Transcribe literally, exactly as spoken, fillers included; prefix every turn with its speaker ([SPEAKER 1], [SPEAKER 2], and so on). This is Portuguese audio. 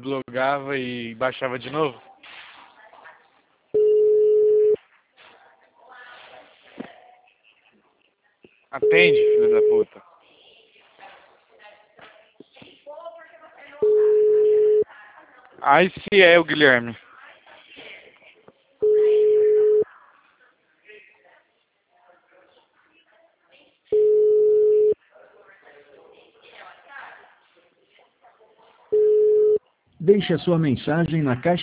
[SPEAKER 1] deslogava e baixava de novo? Atende, filho da puta. Aí se é o Guilherme.
[SPEAKER 2] Deixe a sua mensagem na caixa